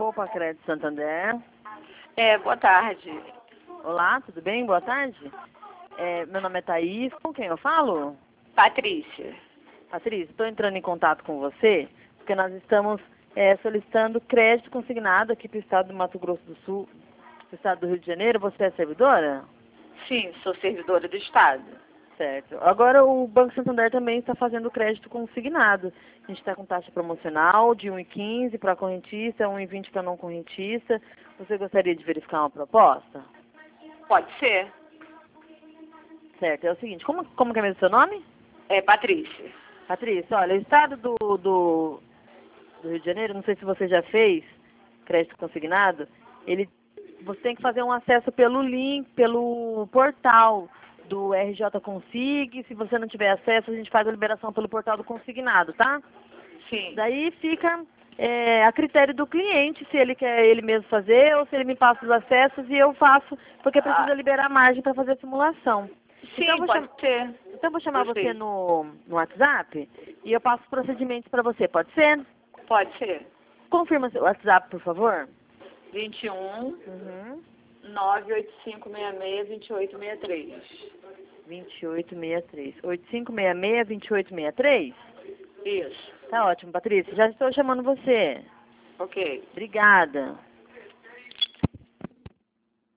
Opa, Crédito Santander. Boa tarde. Olá, tudo bem? Boa tarde. Meu nome é Thaís, com quem eu falo? Patrícia. Patrícia, estou entrando em contato com você, porque nós estamos solicitando crédito consignado aqui para o estado do Mato Grosso do Sul, para o estado do Rio de Janeiro. Você é servidora? Sim, sou servidora do Estado. Certo. Agora o Banco Santander também está fazendo crédito consignado. A gente está com taxa promocional de 1,15 para correntista, 1,20 para não correntista. Você gostaria de verificar uma proposta? Pode ser. Certo. É o seguinte, como que é mesmo o seu nome? Patrícia. Patrícia, olha, o estado do Rio de Janeiro, não sei se você já fez crédito consignado, você tem que fazer um acesso pelo link, pelo portal do RJ Consig. Se você não tiver acesso, a gente faz a liberação pelo portal do consignado, tá? Sim. Daí fica a critério do cliente, se ele quer ele mesmo fazer ou se ele me passa os acessos e eu faço, porque precisa liberar margem para fazer a simulação. Sim, Então, pode ser. Então eu vou chamar Gostei. você no WhatsApp e eu passo os procedimentos para você, pode ser? Pode ser. Confirma seu WhatsApp, por favor. 21 Uhum. 98566-2863. 2863. 8566-2863? Isso. Tá ótimo, Patrícia. Já estou chamando você. Ok. Obrigada.